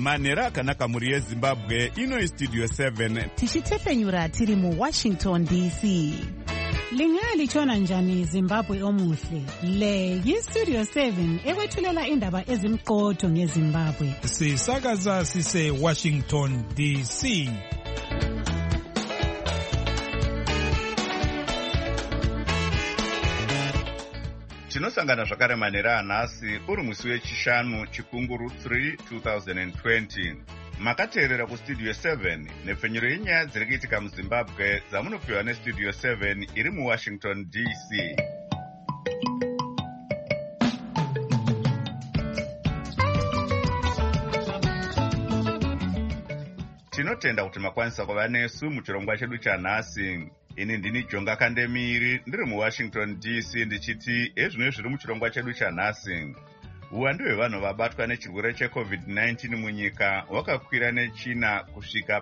manhero akanaka mhuri yezimbabwe. Ino Studio 7 tichitepenyura tiri muWashington DC. Lingalitshona njani Zimbabwe omuhle? Le yiStudio 7 ekwethulela indaba ezimqotho ngeZimbabwe. Sisakaza sise Washington DC. tinosangana zvakare manhero anhasi uri musi wechishanu chikunguru 3 2020. makateerera kustudio 7 nepfenyuro yenyaya dziri kuitika muzimbabwe dzamunopiwa nestudio 7 iri muwashington DC. tinotenda kuti makwanisa kuva nesu muchirongwa chedu chanhasi. ini ndini Jonga Kandemiri ndiri muwashington DC ndichiti ezvino zviri muchirongwa chedu chanhasi. uwandu hwevanhu vabatwa nechirwere cheCovid-19 munyika hwakakwira nechina kusvika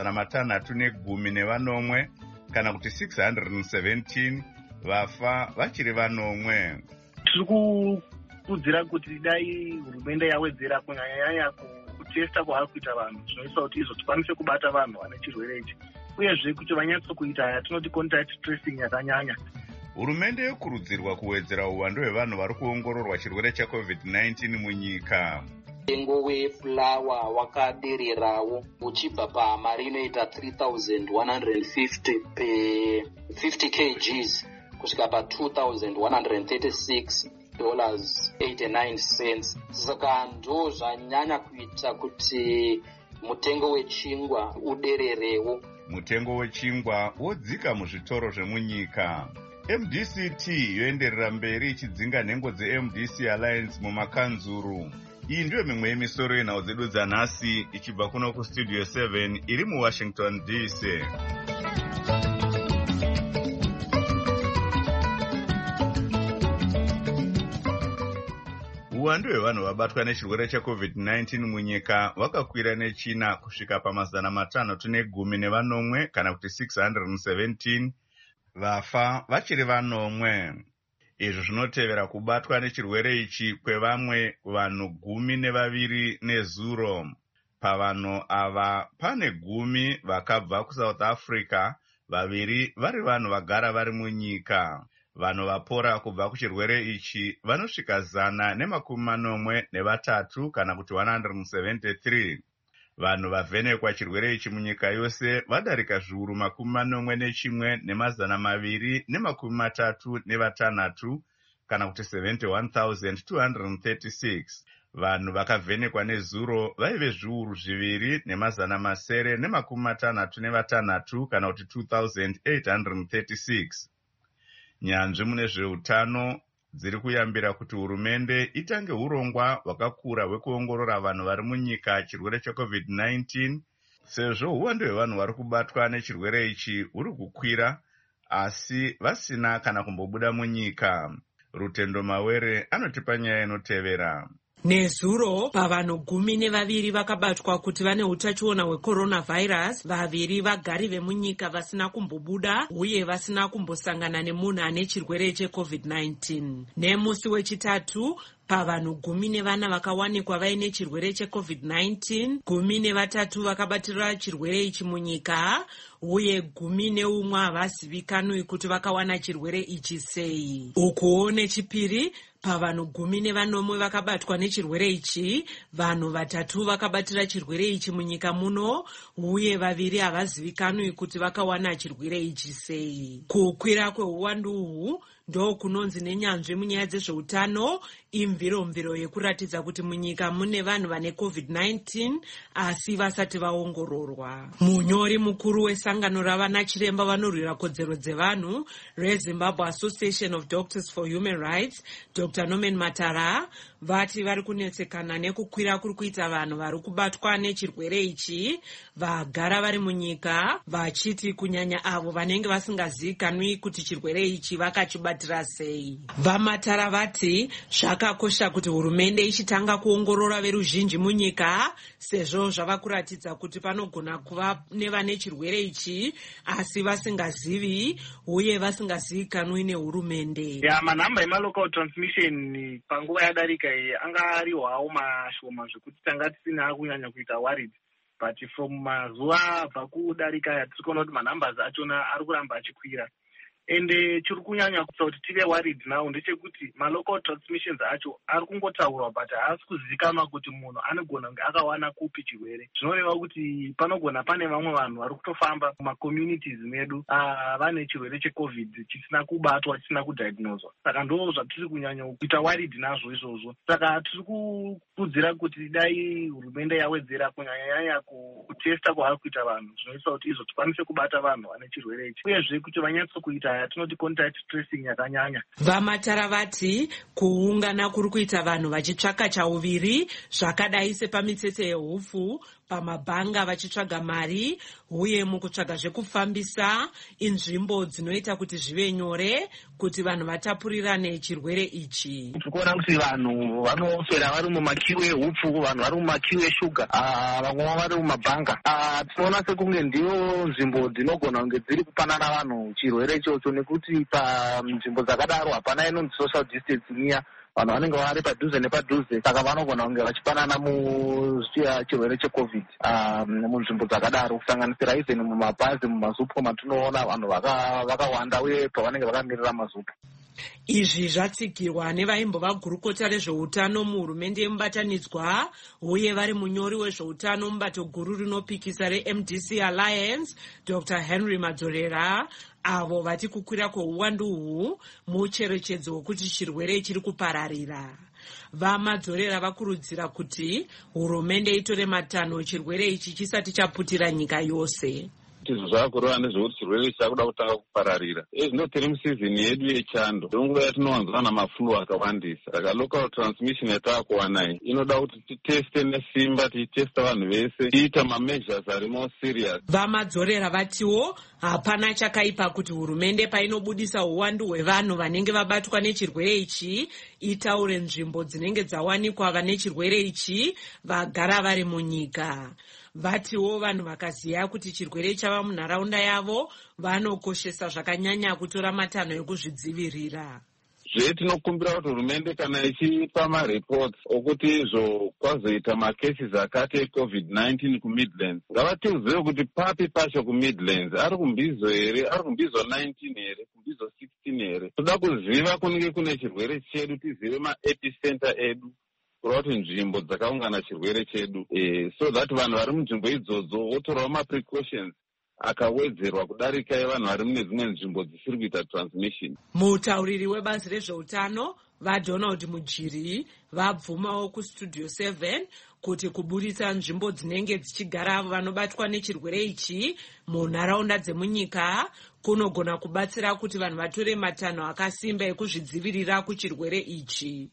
pa510 kana kuti 617, vafa vachiri vanomwe. tiri kukudzira kuti dai hurumende yawedzera kunyanyanya kutesta kwaari kuita vanhu zvinoisa kuti izvo tikwanise kubata vanhu vane chirwere ichi, uyezve kuti vanyatsokuita tinoti contact tracing yakanyanya. hurumende yokurudzirwa kuwedzera uwandu hwevanhu vari kuongororwa chirwere cheCovid-19 munyika. mutengo wefulawa wakadererawo uchibva pamari inoita 3,150 pe 50 kgs kusvika pa$2,136.89. saka ndo zvanyanya kuita kuti mutengo wechingwa udererewo. mutengo wechingwa wodzika muzvitoro zvemunyika. MDCT yoenderera mberi ichidzinga nhengo dzeMDC Alliance mumakanzuru. iyi ndiyo mimwe yemisoro yenhau dzedu dzanhasi ichibva kuno kustudio 7 iri muwashington DC. uwandu hwevanhu vabatwa nechirwere cheCovid-19 munyika hwakakwira nechina kusvika pa510 kana kuti 617, vafa vachiri vanomwe. izvi zvinotevera kubatwa nechirwere ichi kwevamwe vanhu 12 nezuro. pavanhu ava pane 10 vakabva kuSouth Africa, 2 vari vanhu vagara vari munyika. vanhu vapora kubva kuchirwere ichi vanosvika 183 kana kuti 173. vanhu vavhenekwa chirwere ichi munyika yose vadarika zviuru 41,236 kana kuti 71,236. vanhu vakavhenekwa nezuro vaive zviuru 2,966 kana kuti 2,836. nyanzvi mune zveutano dziri kuyambira kuti hurumende itange urongwa hwakakura hwekuongorora vanhu vari munyika chirwere cheCovid-19, sezvo uwandu hwevanhu vari kubatwa nechirwere ichi huri kukwira asi vasina kana kumbobuda munyika. Rutendo Mawere anotipa nyaya inotevera. Nezuro pavanhu 12 vakabatwa kuti vane utachiona hwecoronavirus, 2 vagari vemunyika vasina kumbobuda uye vasina kumbosangana nemunhu ane chirwere cheCovid-19. nemusi wechitatu pavanhu 14 vakawanikwa vaine chirwere cheCovid-19, 13 vakabatira chirwere ichi munyika uye 11 havazivikanwi kuti vakawana chirwere ichi sei. ukuwo nechipiri pavanhu 14 vakabatwa nechirwere ichi, vanhu 3 vakabatira chirwere ichi munyika muno uye 2 havazivikanwi kuti vakawana chirwere ichi sei. kukwira kweuwandu uhu ndo kunonzi nenyanzvi munyaya dzezveutano imviromviro yekuratidza kuti munyika mune vanhu vane COVID-19 asi vasati vaongororwa. munyori mukuru wesangano ravana chiremba vanorwira kodzero dzevanhu reZimbabwe Association of Doctors for Human Rights, Dr. Norman Matara, vati vari kunetsekana nekukwira kuri kuita vanhu vari kubatwa nechirwere ichi vagara vari munyika, vachiti kunyanya avo vanenge vasingazivikanwi kuti chirwere ichi vakachibatira sei. vamatara vati zvakakosha zvakakosha kuti hurumende ichitanga kuongorora veruzhinji munyika, sezvo zvava kuratidza kuti panogona kuva nevane chirwere ichi asi vasingazivi uye vasingazivikanwi nehurumende. Manhamba emalocal transmission panguva yadarika iyi anga ariwawo mashoma zvekuti tanga tisina kunyanya kuita worried, but from mazuva abva kudarika aya tiri kuona kuti manhambers achona ari kuramba achikwira. Ende chiri kunyanya kuti tive worried now ndechekuti malocal transmissions acho ari kungotaurwa but haasi kuzivikanwa kuti munhu anogona kunge akawana kupi chirwere. Zvinoreva kuti panogona pane vamwe vanhu vari kutofamba mumacommunities medu vane chirwere checovid chisina kubatwa, chisina kudiagnoswa. Saka ndo zvatiri kunyanya kuita worried nazvo izvozvo. Saka tiri kukurudzira kuti dai hurumende yawedzera kunyanya kutesta kwavari kuita vanhu, zvinoita kuti izvo tikwanise kubata vanhu vane chirwere ichi, uyezve kuti vanyatsokuita tinoti contact tracing yakanyanya. Vamatara vati kuungana kuri kuita vanhu vachitsvaka chauviri zvakadai sepamitsetse yehufu, pamabhanga vachitsvaga mari, uye mukutsvaga zvekufambisa inzvimbo dzinoita kuti zvive nyore kuti vanhu vatapurirane chirwere ichi. Tikuona kuti vanhu vanoswera vari mumakiu ehupfu, vanhu vari mumakiu eshuga, vamwe vari mumabhanga. Tinoona sekunge ndiyo nzvimbo dzinogona kunge dziri kupanana vanhu chirwere ichocho, nekuti panzvimbo dzakadaro hapana inonzi social distance iya, vanhu vanenge vari padhuze nepadhuze, saka vanogona kunge vachipanana chirwere checovid munzvimbo dzakadaro, kusanganisira izeni mumabhazi, mumazupo matinoona vanhu vakawanda uye pavanenge vakamirira mazupo. Izvi zvatsigirwa nevaimbova gurukota rezveutano muhurumende yemubatanidzwa uye vari munyori wezveutano mubato guru rinopikisa reMDC Alliance, Dr. Henry Madzorera, avo vati kukwira kweuwandu uhu mucherechedzo wekuti chirwere chiri kupararira. VaMadzorera vakurudzira kuti hurumende itore matanho chirwere ichi chisati chaputira nyika yose. Izvo zvaakureva nezvekuti chirwere chakuda kutanga kupararira. Zvino tiri musizini yedu yechando, ndonguva yatinowanzana maflu akawandisa. Saka local transmission yataakuwanai inoda kuti titeste nesimba, tichitesta vanhu vese, tiita mameasures ari more serious. VaMadzorera vatiwo hapana chakaipa kuti hurumende painobudisa uwandu hwevanhu vanenge vabatwa nechirwere ichi itaure nzvimbo dzinenge dzawanikwa vane chirwere ichi vagara vari munyika. Vatiwo vanhu vakaziya kuti chirwere chava munharaunda yavo vanokoshesa zvakanyanya kutora matanho ekuzvidzivirira. Tinokumbira kuti hurumende kana ichipa mareports okuti izvo kwazoita macases akati eCovid-19 kuMidlands, ngavatiuzive kuti papi pacho kuMidlands, ari kumbizo here, ari kumbizo 19 here, kumbizo 16 here. Toda kuziva kunenge kune chirwere chedu, tizive maepicenter edu, kureva kuti nzvimbo dzakaungana chirwere chedu, so that vanhu vari munzvimbo idzodzo votorawo maprecautions akawedzerwa kudarika vanhu vari mune dzimwe nzvimbo dzisiri kuita transmission. Mutauriri webazi rezveutano vaDonald Mujiri vabvumawo kustudio 7 kuti kuburitsa nzvimbo dzinenge dzichigara vanobatwa nechirwere ichi munharaunda dzemunyika kunogona kubatsira kuti vanhu vatore matanho akasimba ekuzvidzivirira kuchirwere ichi.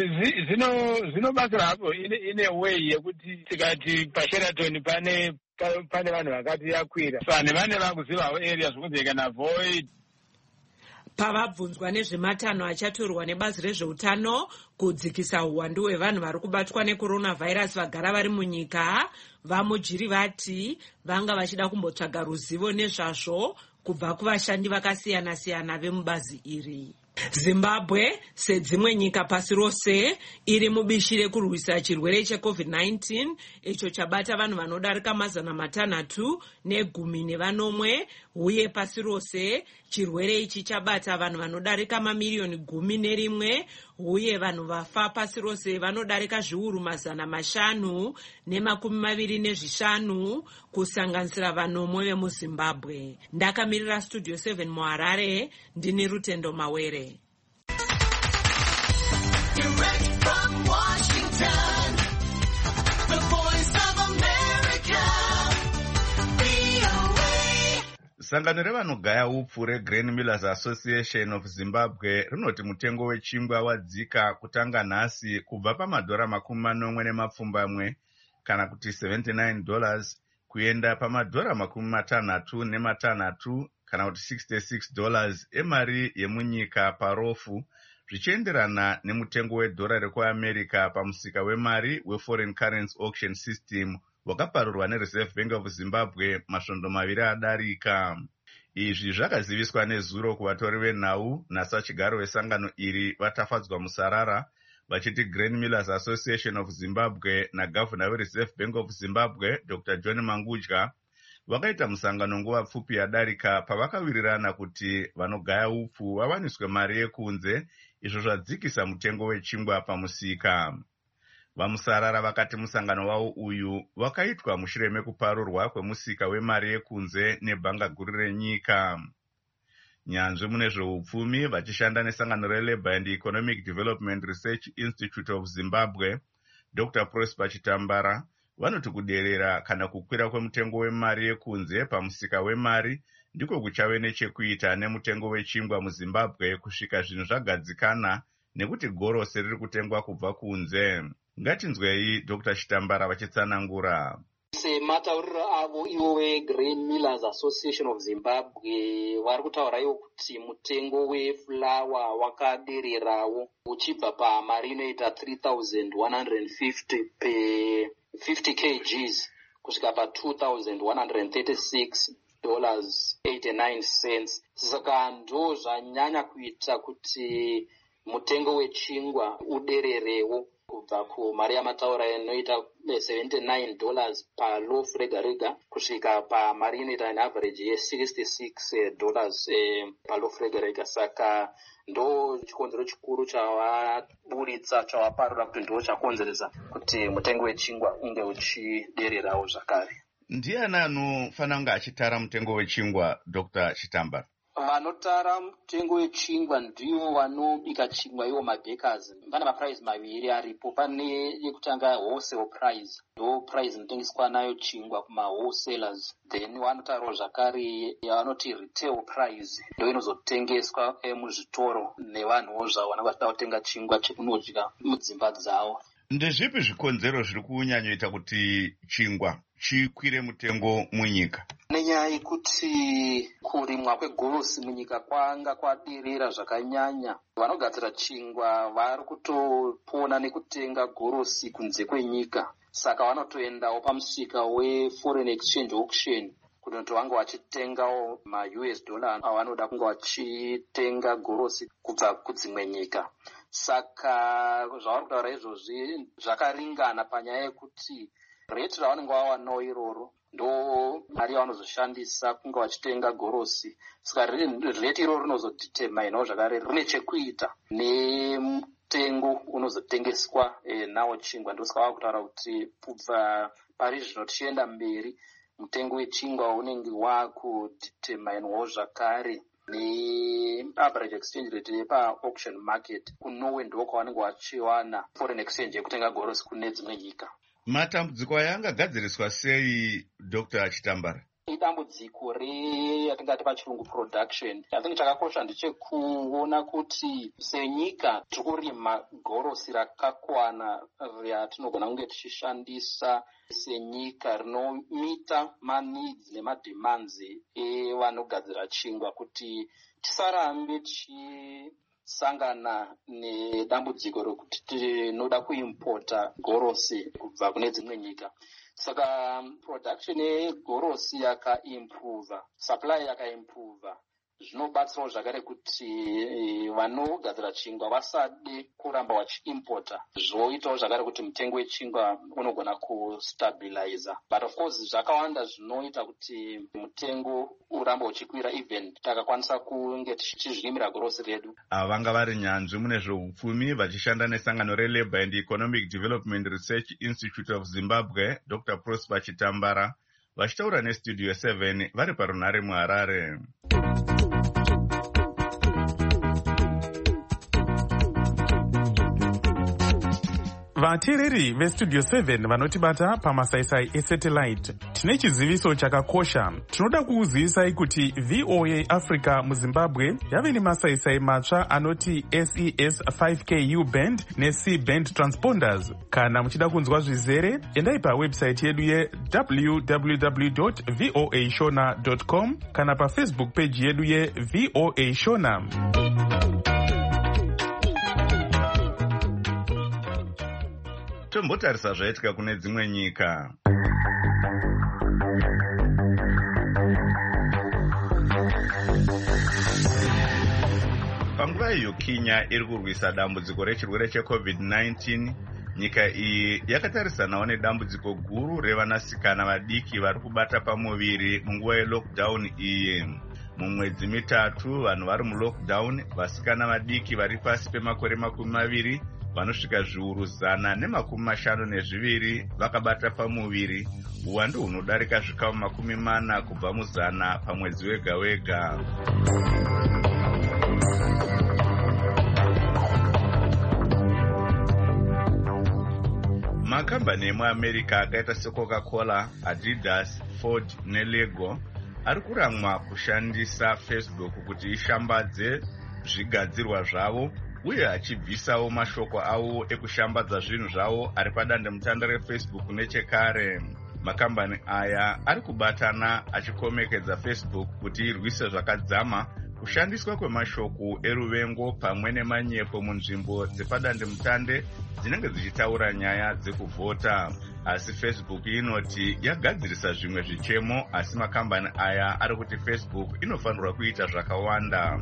Zvinobatsira hapo ine way yekuti tikati paSheraton pane vanhu vakati yakwira, pane vane vakuzivawo area zvokuti they can avoid. Pavabvunzwa nezvematanho achatorwa nebazi rezveutano kudzikisa uwandu hwevanhu vari kubatwa necoronavirus vagara vari munyika, vaMujiri vati vanga vachida kumbotsvaga ruzivo nezvazvo kubva kuvashandi vakasiyana-siyana vemubazi iri. Zimbabwe sedzimwe nyika pasi rose iri mubishi rekurwisa chirwere cheCovid-19 icho chabata vanhu vanodarika 610 uye pasi rose chirwere ichi chabata vanhu vanodarika mamiliyoni 11 uye vanhu vafa pasi rose vanodarika zviuru 525 kusanganisira vanomwe vemuZimbabwe. Ndakamirira studio 7 muHarare, ndini Rutendo Mawere. Direct from Washington, the voice of America, VOA. Sangano revanogaya upfu reGrain Millers Association of Zimbabwe rinoti mutengo wechingwa wadzika kutanga nhasi kubva pamadhora $40 kana kuti $79 kuenda pamadhora $56 kana kuti $66 emari yemunyika parofu zvichienderana nemutengo wedhora rekuamerica pamusika wemari weforeign currency auction system wakaparurwa nereserve bank of zimbabwe masvondo maviri adarika. Izvi zvakaziviswa nezuro kuvatori venhau nasachigaro wesangano iri vatafadzwa musarara vachiti Grain Millers Association of Zimbabwe nagavhuna wereserve bank of Zimbabwe Dr. John Mangudya vakaita musangano nguva pfupi yadarika pavakawirirana kuti vanogaya upfu vawaniswe mari yekunze, izvo zvadzikisa mutengo wechingwa pamusika. Vamusarara vakati musangano wavo uyu wakaitwa mushure mekuparurwa kwemusika wemari yekunze nebhanga guru renyika. Nyanzvi mune zveupfumi vachishanda nesangano reLabour and Economic Development Research Institute of Zimbabwe Dr. Prosper Chitambara vanoti kuderera kana kukwira kwemutengo wemari yekunze pamusika wemari ndiko kuchave nechekuita nemutengo wechingwa muZimbabwe kusvika zvinhu zvagadzikana nekuti gorosi riri kutengwa kubva kunze. Ngatinzwei Dr. Chitambara vachitsanangura. Sematauriro avo ivo veGrain Millers Association of Zimbabwe vari kutaura ivo kuti mutengo wefulawa wakadererawo uchibva pamari inoita 3,150 pe 50 kgs kusvika pa$2,136.89. Saka ndo zvanyanya kuita kuti mutengo wechingwa udererewo kubva kumari yamataura inoita $79 paloaf rega rega kusvika pamari inoita an average $66 paloaf rega rega. Saka ndo chikonzero chikuru chavaburitsa chavaparura kuti ndo chakonzeresa kuti mutengo wechingwa unge uchidererawo zvakare. Ndiani anofanira kunge achitara mutengo wechingwa Dr. Chitambara? Vanotara mutengo wechingwa ndivo vanobika chingwa, ivo mabakers. Pane maprice maviri aripo. Pane yekutanga wholesale price, ndo price inotengeswa nayo chingwa kuma wholesalers. Then vanotarawo zvakare yavanoti retail price, ndo inozotengeswa muzvitoro nevanhuwo zvavo vanenge vachida kutenga chingwa chekunodya mudzimba dzavo. Ndezvipi zvikonzero zviri kunyanyoita kuti chingwa chikwire mutengo munyika? Nenyaya yekuti kurimwa kwegorosi munyika kwanga kwaderera zvakanyanya. Vanogadzira chingwa vari kutopona nekutenga gorosi kunze kwenyika, saka vanotoendawo pamusika weforeign exchange auction kuti vange vachitengawo ma-US dollar avanoda kunge vachitenga gorosi kubva kudzimwe nyika. Saka zvavari kutaura izvozvi zvakaringana panyaya yekuti rate ravanenge vawanawo iroro ndo mari yavanozoshandisa kunge vachitenga gorosi. Saka rate iroro rinozoditerminawo zvakare rine chekuita nemutengo unozotengeswa nawo chingwa. Ndosaka vava kutaura kuti kubva pari zvino tichienda mberi mutengo wechingwa unenge wakudeterminawo zvakare ne-average exchange rate yepa-auction market. Kunowe ndiko kwavanenge vachiwana foreign exchange yekutenga gorosi kune dzimwe nyika. Matambudziko aya angagadziriswa sei Dr. Chitambara? Idambudziko yatingati pachirungu production. I think chakakosha ndechekuona kuti senyika tiri kurima gorosi rakakwana ratinogona kunge tichishandisa senyika rinomita maneeds nemademands evanogadzira chingwa, kuti tisarambe sangana nedambudziko rokuti tinoda kuimpota gorosi kubva kune dzimwe nyika. Saka production yegorosi yakaimprove, supply yakaimprove, zvinobatsirawo zvakare kuti vanogadzira chingwa vasade kuramba vachiimpota, zvoitawo zvakare kuti mutengo wechingwa unogona kustabilize. But of course zvakawanda zvinoita kuti mutengo uramba uchikwira even takakwanisa kunge tichizvirimira gorosi redu. Vanga vari nyanzvi mune zveupfumi vachishanda nesangano reLabour and Economic Development Research Institute of Zimbabwe Dr. Prosper Chitambara vachitaura nestudio 7 vari parunhare muHarare. Vateereri vestudio 7 vanotibata pamasaisai esatellite, tine chiziviso chakakosha. Tinoda kukuzivisai kuti VOA Africa muZimbabwe yave nemasaisai matsva anoti SES 5K U-band neC-band transponders. Kana muchida kunzwa zvizere, endai pawebsite yedu www.voashona.com kana pafacebook page yedu yeVOA Shona. tombotarisa zvaitika kune dzimwe nyika. Panguva iyo Kenya iri kurwisa dambudziko rechirwere cheCovid-19, nyika iyi yakatarisanawo nedambudziko guru revanasikana vadiki vari kubata pamuviri munguva yelockdown iyi. Mumwedzi mitatu vanhu vari mulockdown, vasikana vadiki vari pasi pemakore 20 vanosvika zviuru 152 vakabata pamuviri, uwandu hunodarika zvikamu 40 kubva mu100 pamwedzi wega wega. Makambani emuAmerica akaita seCoca-Cola, Adidas, Ford neLego ari kuramwa kushandisa Facebook kuti ishambadze zvigadzirwa zvavo uye achibvisawo mashoko avo ekushambadza zvinhu zvavo ari padandemutande reFacebook nechekare. Makambani aya ari kubatana achikomekedza Facebook kuti irwise zvakadzama kushandiswa kwemashoko eruvengo pamwe nemanyepo munzvimbo dzepadandemutande dzinenge dzichitaura nyaya dzekuvhota. Asi Facebook inoti yagadzirisa zvimwe zvichemo, asi makambani aya ari kuti Facebook inofanirwa kuita zvakawanda.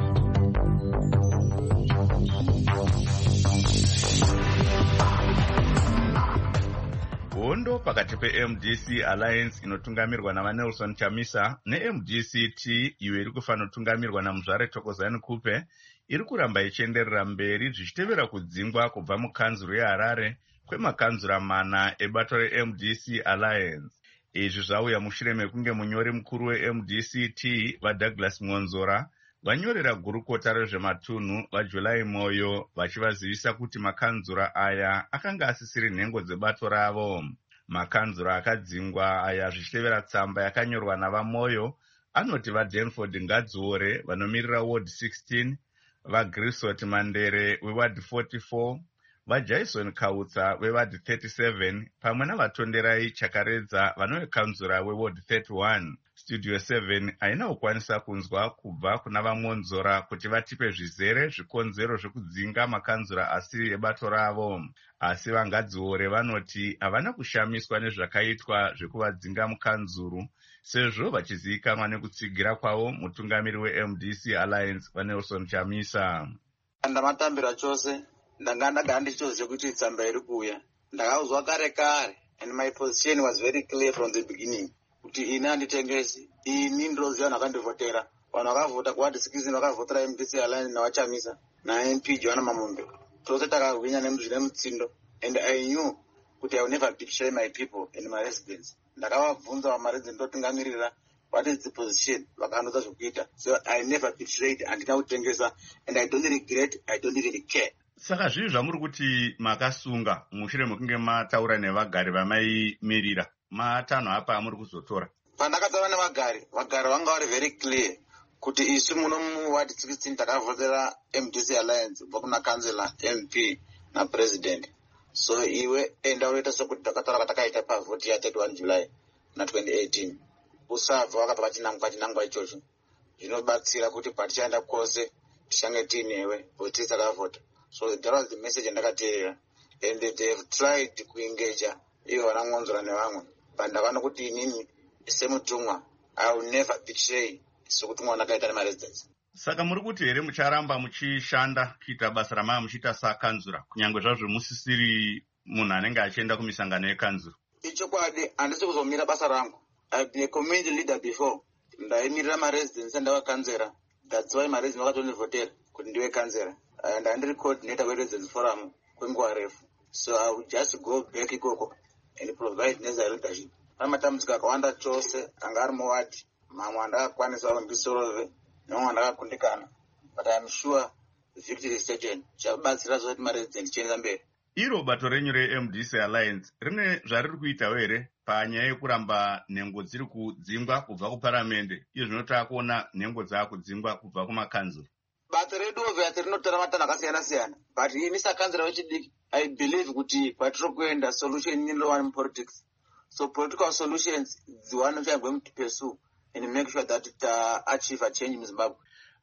Hondo pakati peMDC Alliance inotungamirwa navaNelson Chamisa neMDCT iyo iri kufanotungamirwa naMuzvare Thokozani Kupe iri kuramba ichienderera mberi zvichitevera kudzingwa kubva mukanzuro yeHarare kwemakanzura 4 ebato reMDC Alliance. Izvi zvauya mushure mekunge munyori mukuru weMDCT vaDouglas Mwonzora vanyorera gurukota rezvematunhu vaJuly Moyo vachivazivisa kuti makanzura aya akanga asisiri nhengo dzebato ravo. Makanzura akadzingwa aya zvichitevera tsamba yakanyorwa navaMoyo anoti vaDanford Ngadziore vanomirira Ward 16, vaGrisot Mandere weWard 44, vaJason Kautsa weWard 37 pamwe navaTonderai Chakaredza vanowekanzura weWard 31. Studio 7 haina kukwanisa kunzwa kubva kuna vaMwonzora kuti vatipe zvizere zvikonzero zvekudzinga makanzura asiri ebato ravo. Asi vaNgadziore vanoti havana kushamiswa nezvakaitwa zvekuvadzinga mukanzuru, sezvo vachizivikanwa nekutsigira kwavo mutungamiri weMDC Alliance vaNelson Chamisa. Ndamatambira chose ndanga ndagara ndichitoziva kuti tsamba iri kuuya. Ndakauzwa kare kare, and my position was very clear from the beginning. Kuti ini handitengesi, ini ndinoziva vanhu vakandivhotera. Vanhu vakavhota kuwadi 16 vakavhotera MDC Alliance navachamisa naMP Joanna Mamumbe. Tose takahwinya nemuzvine mutsindo, and I knew kuti I will never betray my people and my residents. Ndakavabvunza vamaresidents ndotungamirira what is the position vakanodza zvokuita. So I never betrayed, handina kutengesa, and I don't regret, I don't really care. Saka zvinhu zvamuri kuti makasunga mushure mekunge mataura nevagari vamaimirira, matanho apa amuri kuzotora? Pandakataura nevagari vanga vari very clear kuti isu muno muward 16 takavhotera MDC Alliance kubva kuna kansela, MP napresident. So iwe enda unoita sekuti takataura katakaita pavhoti ya31 July na 2018. Usabva wakapa pachinangwa ichocho. Zvinobatsira kuti patichaenda kwose tichange tinewe vhoti dzakavhota. So that was the message ndakateerera, and they have tried kuengage ivo vanamwonzora nevamwe. But ndakaona kuti inini semutumwa I will never betray sokutumwa ndakaita nemaresidents. Saka muri kuti here mucharamba muchishanda kuita basa ramaya muchiita sakanzura kunyange zvazvo musisiri munhu anenge achienda kumisangano yekanzura? Ichokwadi, handisi kuzomira basa rangu. I've been a community leader before. Ndaimirira maresidents andavakanzera. That's why maresidents vakatondivhotera kuti ndiwe kanzera. And I'm the coordinator with Residents Forum, kwenguva refu. So I will just go back ikoko and provide necessary leadership. Amatambudziko akawanda chose anga ari muwadi, mamwe andakakwanisa kundisorove, nemamwe andakakundikana. But I'm sure the victory is certain. Chabatsira zoti maresidents chienda mberi. Iro bato renyu reMDC Alliance rine zvariri kuitawo here panyaya yekuramba nhengo dziri kudzingwa kubva kuparamende, iyo zvinotava kuona nhengo dzaakudzingwa kubva kumakanzuro? Bato redu obviously rinotora matanho akasiyana-siyana, but ini sakanzera vechidiki I believe kuti kwatiri kuenda solution inondova mupolitics. So political solutions is the one which I'm going to pursue and make sure that it achieve a change in Zimbabwe.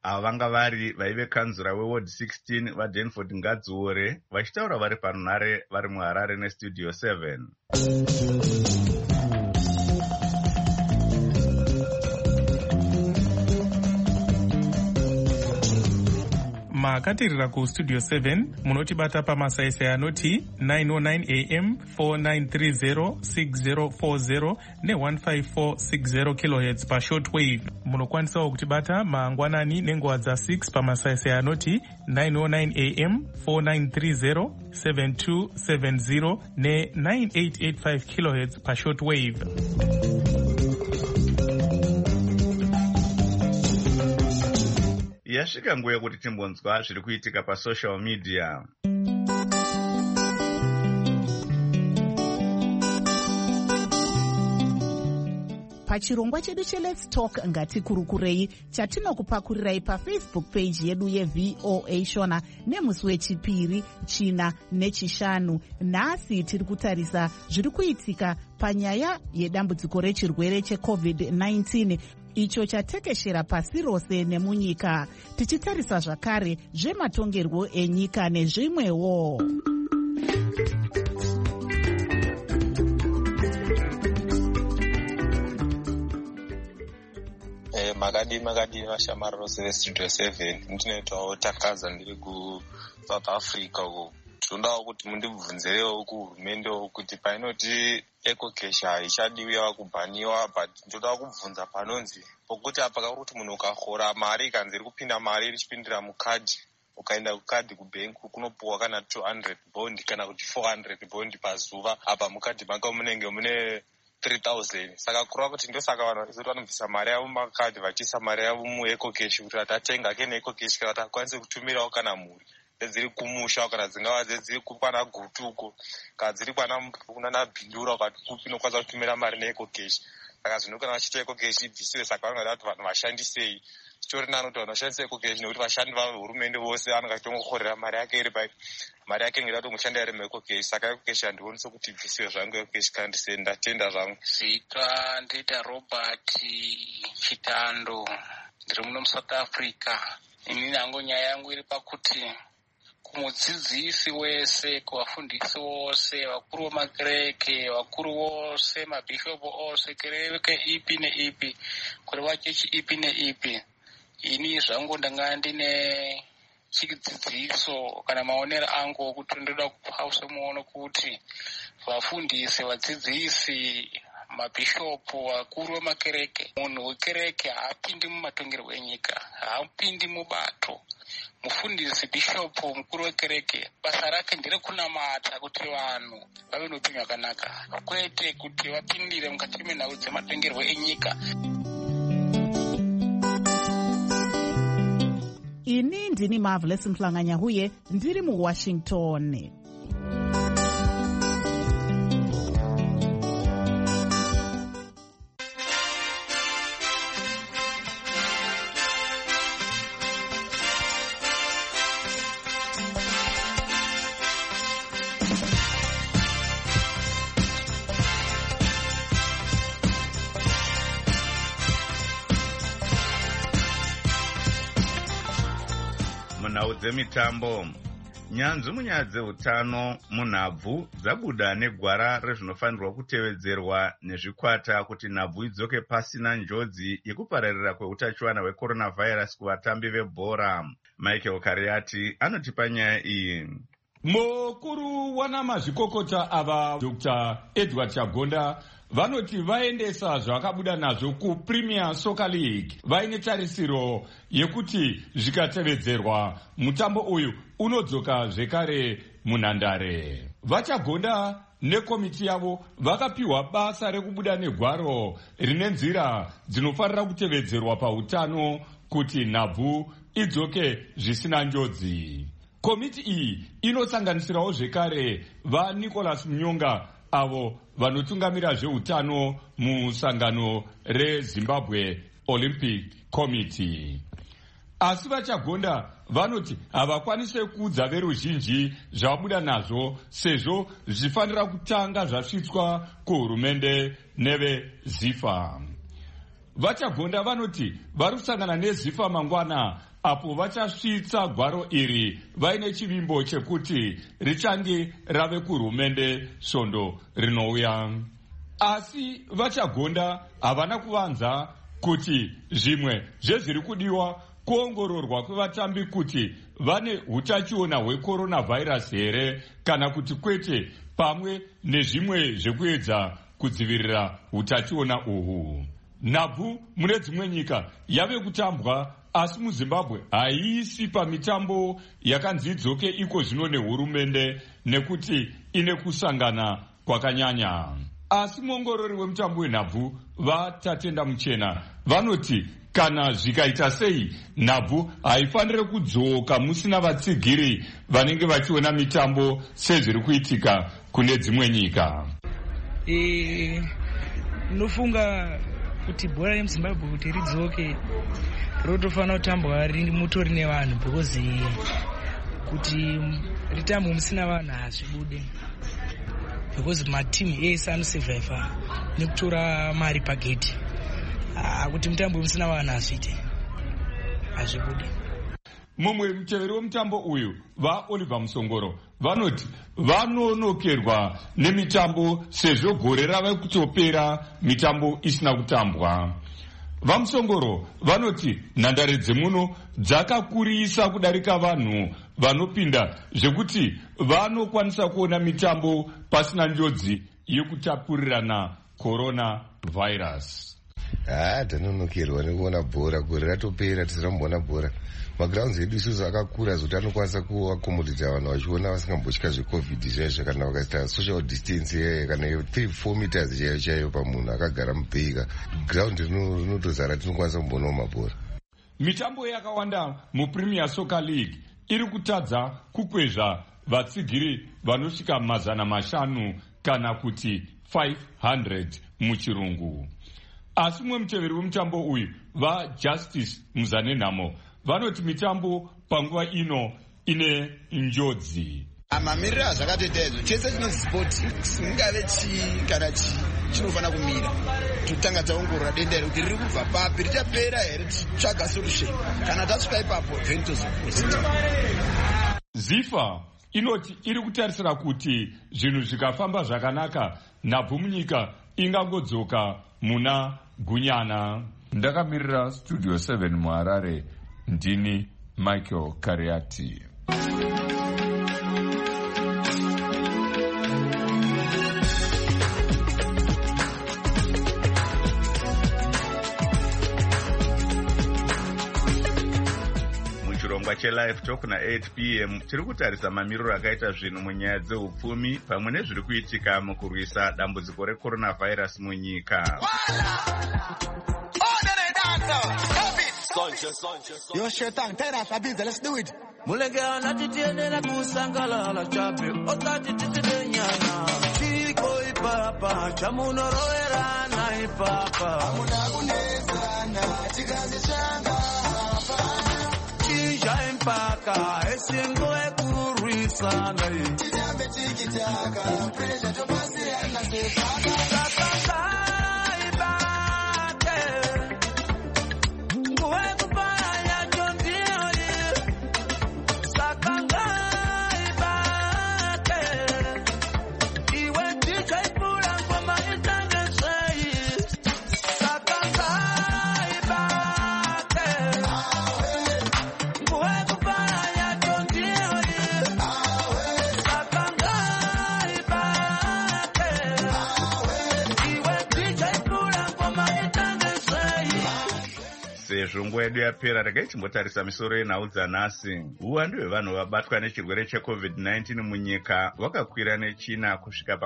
ava vanga vari vaive kanzura weward 16 vaDanford Ngadziore vachitaura vari panhare vari muHarare nestudio 7. makatirira kustudio 7 munotibata pamasaisai anoti 909 am 4930 6040 ne15460 khz pashortwave. munokwanisawo kutibata mangwanani nenguva dza6 pamasaisai anoti 909 am 4930 7270 ne9885 khz pashortwave. Yasvika nguva yekuti timbonzwa zviri kuitika pasocial media. pachirongwa chedu cheLet's Talk ngatikurukurei chatinokupakurirai pafacebook page yedu yeVOA Shona nemusi wechipiri, china nechishanu. Nhasi tiri kutarisa zviri kuitika panyaya yedambudziko rechirwere cheCovid-19 icho chatekeshera pasi rose nemunyika, tichitarisa zvakare zvematongerwo enyika nezvimwewo. makadi vashamari rose vestudio 7 ndinoitawo takaza ndiri kuSouth Africa uko. Tinodawo kuti mundibvunzirewo kuhurumende kuti painoti ecocash haichadiwa kubhaniwa, but ndodawo kubvunza panonzi pokuti apa kuti munhu ukahora mari ikanzi iri kupinda mari richipindira mukadhi, ukaenda kukadhi kubhenki kunopuwa kana 200 bond kana kuti 400 bond pazuva, apa mukadhi mako munenge mune 3000. Saka kureva kuti ndosaka vanhu vachizoti vanobvisa mari yavo mumakadhi vachiisa mari yavo muecocash kuti vatatenga kene ecocash kana kuti akwanise kutumirawo kana mhuri dziri kumusha kana dzingava dziri kwana gutuko kana dziri kuna bhindura ukati kupi inokwanisa kutumira mari neecocash. Saka zvino kana vachiita ecocash ibvisiwe, saka vanoda kuti vanhu vashandisei. Chitori nani kuti vanhu vashandise ecocash nekuti vashandi vehurumende vose anenge achitongokhorera mari yake iri pai mari yake ingada kuti mushandi ari muecocash. Saka ecocash handionise kuti ibvisiwe zvangu ecocash kana ndisei ndatenda zvangu. Zita ndita Robert Chitando, ndiri muno muSouth Africa. Ini nango nyaya yangu iri pakuti kumudzidzisi wese, kuvafundisi vose, vakuru vemakereke, vakuru vose, mabhishopu ose, kereke ipi neipi, kureva chechi ipi neipi, ini zvangu ndanga ndine chidzidziso kana maonero angu okuti ndoda kupa semuono kuti vafundisi, vadzidzisi, mabhishopu, vakuru vemakereke, munhu wekereke haapindi mumatongerwo enyika, haapindi mubato. Mufundisi, bhishopu, mukuru wekereke, basa rake ndere kunamata kuti vanhu vave noupenyu hwakanaka, kwete kuti vapindire mukati menhau dzematongerwo enyika. Ini ndini Marvelous Mhlanganya-Huye, ndiri muWashington. Munhau dzemitambo, nyanzvi munyaya dzeutano munhabvu dzabuda negwara rezvinofanirwa kutevedzerwa nezvikwata kuti nhabvu idzoke pasina njodzi yekupararira kweutachiwana hwecoronavirus kuvatambi vebhora. Michael Kariati anotipa nyaya iyi. Mukuru wanamazvikokota ava Dr. Edward Chagonda vanoti vaendesa zvakabuda nazvo kuPremier Soccer League vaine tarisiro yekuti zvikatevedzerwa mutambo uyu unodzoka zvekare munhandare. Vachagonda nekomiti yavo vakapiwa basa rekubuda negwaro rine nzira dzinofanira kutevedzerwa pautano kuti nhabvu idzoke zvisina njodzi. Komiti iyi inosanganisirawo zvekare vaNicholas Munyonga avo vanotungamira zveutano musangano reZimbabwe Olympic Committee. Asi Vachagonda vanoti havakwanise kuudza veruzhinji zvavabuda nazvo sezvo zvichifanira kutanga zvasvitswa kuhurumende neveZIFA. vachagonda vanoti vari kusangana nezifa mangwana apo vachasvitsa gwaro iri vaine chivimbo chekuti richange rave kuhurumende svondo rinouya. Asi vachagonda havana kuvanza kuti zvimwe zvezviri kudiwa kuongororwa kwevatambi kuti vane utachiona hwekoronavhairasi here kana kuti kwete, pamwe nezvimwe zvekuedza kudzivirira utachiona uhu. Nhabvu mune dzimwe nyika yave kutambwa, asi muZimbabwe haisi pamitambo yakanzi idzoke iko zvino nehurumende nekuti ine kusangana kwakanyanya. Asi muongorori wemutambo wenhabvu vatatenda muchena vanoti kana zvikaita sei, nhabvu haifaniri kudzoka musina vatsigiri vanenge vachiona mitambo sezviri kuitika kune dzimwe nyika. Nofunga kuti bhora remuZimbabwe kuti ridzoke rotofanira kutambwa mutori nevanhu, because kuti ritambwe musina vanhu hazvibude, because matimu ese anosevhaivha nekutora mari pagedhi. Kuti mutambo musina vanhu hazvibude. Mumwe muteveri wemutambo uyu vaOliver Musongoro vanoti vanonokerwa nemitambo sezvo gore rave kutopera mitambo isina kutambwa. VaMusongoro vanoti nhandare dzemuno dzakakurisa kudarika vanhu vanopinda zvekuti vanokwanisa kuona mitambo pasina njodzi yekutapurirana coronavirus. Tanonokerwa nekuona bhora, gore ratopera tisina kumboona bhora. Magrounds edu isusu akakura zvokuti anokwanisa kuakomodita vanhu vachiona vasingambotya zvecovid zvaya zvakanaka, vakaita social distance kana 3-4 meters chaiyo chaiyo pamunhu akagara mubheka. Ground rinotozara tinokwanisa kumbonawo mabhora. Mitambo yakawanda muPremier Soccer League iri kutadza kukwezva vatsigiri vanosvika 500 kana kuti 500 muchirungu. Asi mumwe muteveri wemutambo uyu vaJustice Muzanenhamo vanoti mitambo panguva ino ine njodzi. Mamiriro azvakatoita izvo chese chinonzi sport singave chii kana chii chinofanira kumira. Totanga taongorora denda iri kuti riri kubva papi, richapera here, tichitsvaga solution. Kana tasvika ipapo then tozoposta. Zifa inoti iri kutarisira kuti zvinhu zvikafamba zvakanaka nhabvu munyika ingangodzoka muna gunyana. Ndakamirira Studio 7 muHarare, ndini Michael Kariati. Muchirongwa cheLive Talk na 8 p.m. tiri kutarisa mamiriro akaita zvinhu munyaya dzeupfumi pamwe nezviri kuitika mukurwisa dambudziko reCoronavirus munyika. Yo Shetang, tell us Abiza, let's do it. Mulegea na titiene na kusangala la chape, otati titide nyana. Chiko ipapa, chamuno roera na ipapa. Amuna kuneza na chikazi changa. Chinja impaka, esingo ekurisa na yi. Chijambe chikitaka, pressure topasi ya na Zvungu yedu yapera, regai chimbotarisa misoro yenhau dzanhasi. Uwandu hwevanhu vabatwa nechirwere cheCovid-19 munyika hwakakwira nechina kusvika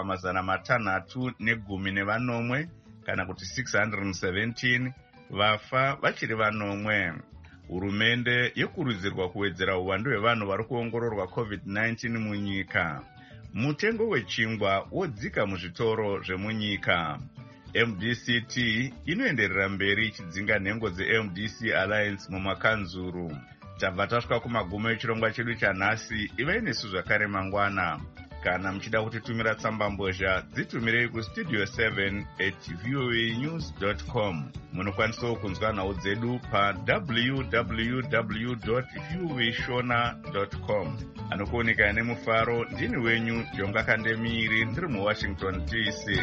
pa610 kana kuti 617, vafa vachiri vanomwe. Hurumende yokurudzirwa kuwedzera uwandu hwevanhu vari kuongororwa COVID-19 munyika. Mutengo wechingwa wodzika muzvitoro zvemunyika. MDCT inoenderera mberi ichidzinga nhengo dzeMDC Alliance mumakanzuru. Tabva tasvika kumagumo echirongwa chedu chanhasi. Ivai nesu zvakare mangwana. Kana muchida kutitumira tsambambozha dzitumirei kustudio 7@voanews.com. Munokwanisa kunzwa nhau dzedu pa www.voashona.com. Anokuoneka nemufaro ndini wenyu Jonga Kandemiri ndiri muWashington DC.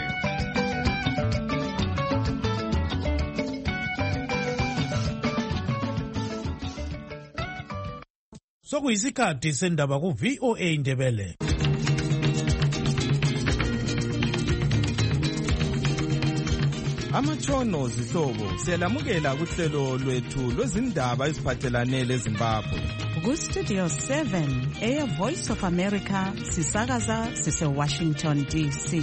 Sokuyisikhathi sendaba ku VOA Ndebele. Amatshono zihlobo siyalamukela kuhlelo lwethu lwezindaba eziphathelane leZimbabwe. Ku Studio 7 Air Voice of America sisakaza sise Washington DC.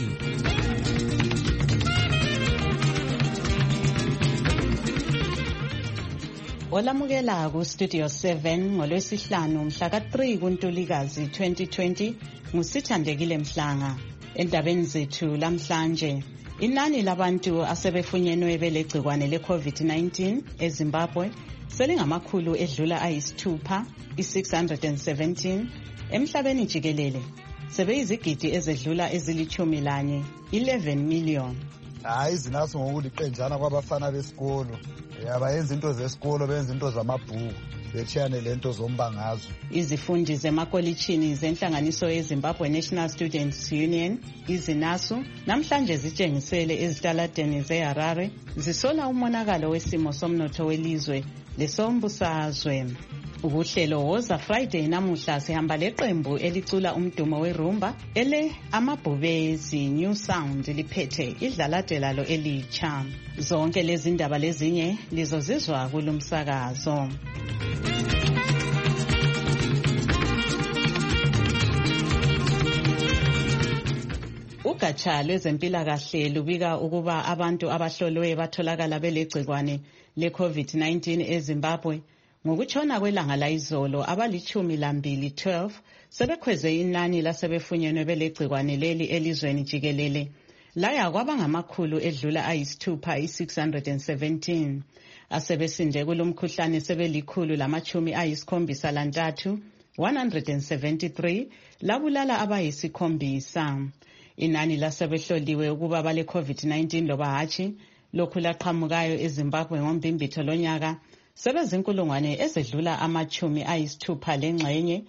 Olamukela ku Studio 7 ngolwesihlanu mhla ka-3 kuNtulikazi 2020 ngusithandekile Mhlanga. Endabeni zethu lamhlanje, inani labantu asebefunyenwe belegcikwane le-COVID-19 eZimbabwe selingamakhulu edlula ayisithupha, i-617 emhlabeni jikelele. Sebeyizigidi ezedlula ezili-11, 11 million. Hayi zinaso ngokuliqenjana kwabafana besikolo. Abayenza into zesikolo benza into zamabhuku. Bethiyane lento zombangazo. Izifundi zemakolitshini zenhlanganiso yeZimbabwe National Students Union, izinasu, namhlanje zitshengisele ezitaladeni zeHarare zisola umonakalo wesimo somnotho welizwe lesombusazwe. Ubuhlelo woza Friday namuhla sihamba leqembu elicula umdumo werumba ele amabhubezi New Sound liphethe idlalade lalo elitsha. Zonke lezi ndaba lezinye lizozizwa kulumsakazo. Ugatsha lwezempilakahle lubika ukuba abantu abahlolwe batholakala belegcikwane le-COVID-19 eZimbabwe. Ngokutshona kwelanga layizolo abali-12 sebekhweze inani lasebefunyenwe belegcikwane leli elizweni jikelele laya kwabangamakhulu edlula ayisithupha, i-617. Asebesinde kulomkhuhlane sebeli-173, 173 labulala abayisikhombisa. Inani lasebehloliwe ukuba bale COVID-19 loba hatshi lokhu laqhamukayo eZimbabwe ngombimbitho lonyaka sebezinkulungwane ezedlula ayisithupha lengxenye,